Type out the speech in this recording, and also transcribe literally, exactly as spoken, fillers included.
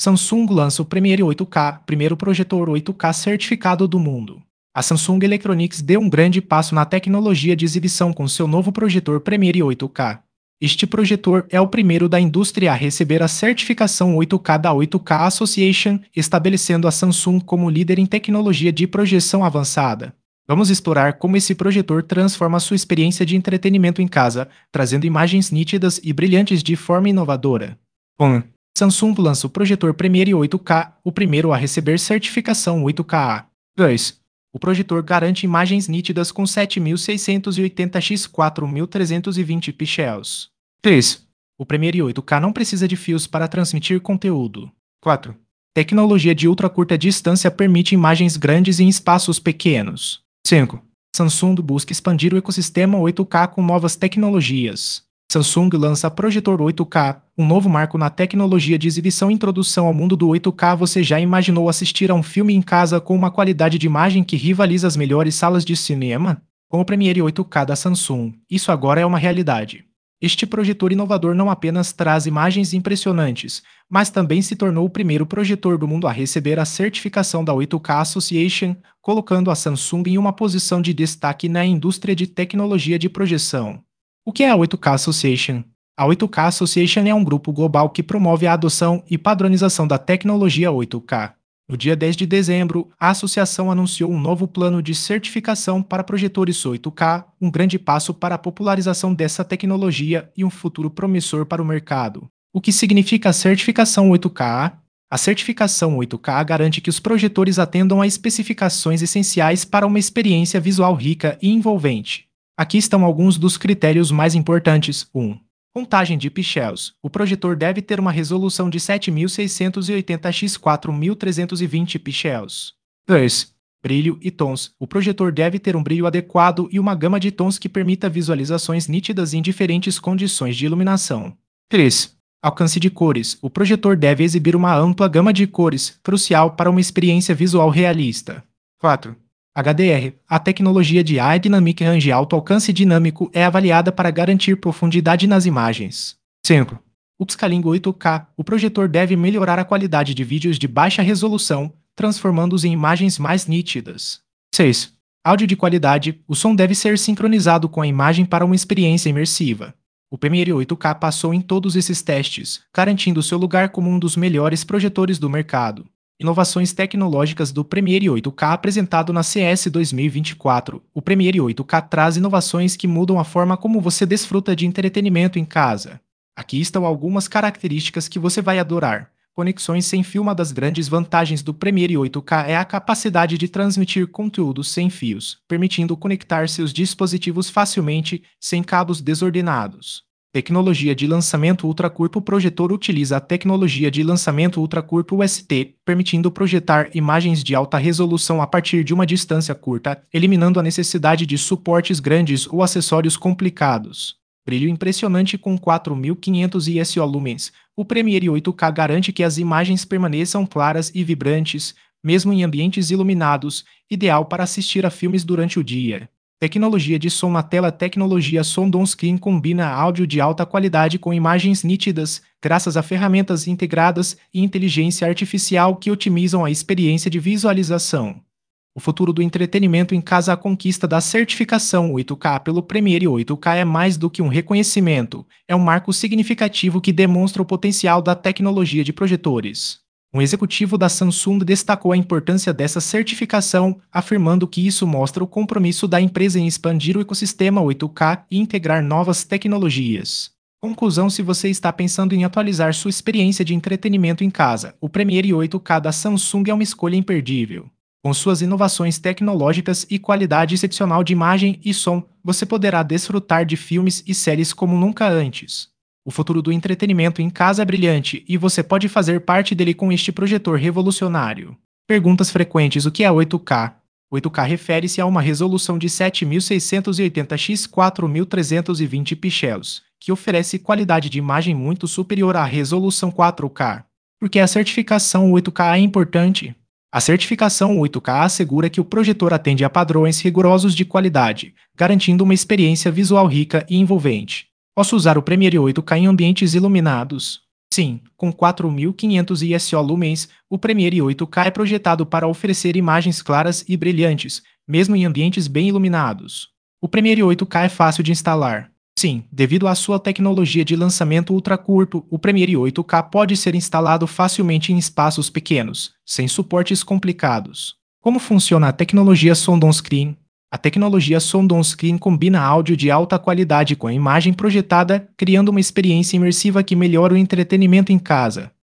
Samsung lança o Premiere oito K, primeiro projetor oito K certificado do mundo. A Samsung Electronics deu um grande passo na tecnologia de exibição com seu novo projetor Premiere oito K. Este projetor é o primeiro da indústria a receber a certificação oito K da oito K Association, estabelecendo a Samsung como líder em tecnologia de projeção avançada. Vamos explorar como esse projetor transforma sua experiência de entretenimento em casa, trazendo imagens nítidas e brilhantes de forma inovadora. um. Samsung lança o projetor Premiere oito K, o primeiro a receber certificação oito K. dois. O projetor garante imagens nítidas com sete mil seiscentos e oitenta por quatro mil trezentos e vinte pixels. três. O Premiere oito K não precisa de fios para transmitir conteúdo. quatro. Tecnologia de ultra curta distância permite imagens grandes em espaços pequenos. cinco. Samsung busca expandir o ecossistema oito K com novas tecnologias. Samsung lança projetor oito K, um novo marco na tecnologia de exibição e introdução ao mundo do oito K. Você já imaginou assistir a um filme em casa com uma qualidade de imagem que rivaliza as melhores salas de cinema? Com o Premiere oito K da Samsung, isso agora é uma realidade. Este projetor inovador não apenas traz imagens impressionantes, mas também se tornou o primeiro projetor do mundo a receber a certificação da oito K Association, colocando a Samsung em uma posição de destaque na indústria de tecnologia de projeção. O que é a oito K Association? A oito K Association é um grupo global que promove a adoção e padronização da tecnologia oito K. No dia dez de dezembro, a associação anunciou um novo plano de certificação para projetores oito K, um grande passo para a popularização dessa tecnologia e um futuro promissor para o mercado. O que significa a certificação oito K? A certificação oito K garante que os projetores atendam a especificações essenciais para uma experiência visual rica e envolvente. Aqui estão alguns dos critérios mais importantes. um. Contagem de pixels. O projetor deve ter uma resolução de sete mil seiscentos e oitenta por quatro mil trezentos e vinte pixels. dois. Brilho e tons. O projetor deve ter um brilho adequado e uma gama de tons que permita visualizações nítidas em diferentes condições de iluminação. três. Alcance de cores. O projetor deve exibir uma ampla gama de cores, crucial para uma experiência visual realista. quatro. H D R. A tecnologia de High Dynamic Range alto alcance dinâmico é avaliada para garantir profundidade nas imagens. cinco. Upscaling oito K. O projetor deve melhorar a qualidade de vídeos de baixa resolução, transformando-os em imagens mais nítidas. seis. Áudio de qualidade. O som deve ser sincronizado com a imagem para uma experiência imersiva. O Premiere oito K passou em todos esses testes, garantindo seu lugar como um dos melhores projetores do mercado. Inovações tecnológicas do Premiere oito K apresentado na C E S dois mil e vinte e quatro. O Premiere oito K traz inovações que mudam a forma como você desfruta de entretenimento em casa. Aqui estão algumas características que você vai adorar. Conexões sem fio. Uma das grandes vantagens do Premiere oito K é a capacidade de transmitir conteúdo sem fios, permitindo conectar seus dispositivos facilmente, sem cabos desordenados. Tecnologia de lançamento ultracurto. O projetor utiliza a tecnologia de lançamento ultracurto U S T, permitindo projetar imagens de alta resolução a partir de uma distância curta, eliminando a necessidade de suportes grandes ou acessórios complicados. Brilho impressionante com quatro mil e quinhentos I S O lumens. O Premiere oito K garante que as imagens permaneçam claras e vibrantes, mesmo em ambientes iluminados, ideal para assistir a filmes durante o dia. Tecnologia de som na tela. Tecnologia Sound on Screen combina áudio de alta qualidade com imagens nítidas, graças a ferramentas integradas e inteligência artificial que otimizam a experiência de visualização. O futuro do entretenimento em casa. A conquista da certificação oito K pelo Premiere oito K é mais do que um reconhecimento, é um marco significativo que demonstra o potencial da tecnologia de projetores. Um executivo da Samsung destacou a importância dessa certificação, afirmando que isso mostra o compromisso da empresa em expandir o ecossistema oito K e integrar novas tecnologias. Conclusão: se você está pensando em atualizar sua experiência de entretenimento em casa, o Premiere oito K da Samsung é uma escolha imperdível. Com suas inovações tecnológicas e qualidade excepcional de imagem e som, você poderá desfrutar de filmes e séries como nunca antes. O futuro do entretenimento em casa é brilhante e você pode fazer parte dele com este projetor revolucionário. Perguntas frequentes: o que é oito K? oito K refere-se a uma resolução de sete mil seiscentos e oitenta por quatro mil trezentos e vinte pixels, que oferece qualidade de imagem muito superior à resolução quatro K. Por que a certificação oito K é importante? A certificação oito K assegura que o projetor atende a padrões rigorosos de qualidade, garantindo uma experiência visual rica e envolvente. Posso usar o Premiere oito K em ambientes iluminados? Sim, com quatro mil e quinhentos I S O lumens, o Premiere oito K é projetado para oferecer imagens claras e brilhantes, mesmo em ambientes bem iluminados. O Premiere oito K é fácil de instalar. Sim, devido à sua tecnologia de lançamento ultracurto, o Premiere oito K pode ser instalado facilmente em espaços pequenos, sem suportes complicados. Como funciona a tecnologia Sound on Screen? A tecnologia Sound on Screen combina áudio de alta qualidade com a imagem projetada, criando uma experiência imersiva que melhora o entretenimento em casa.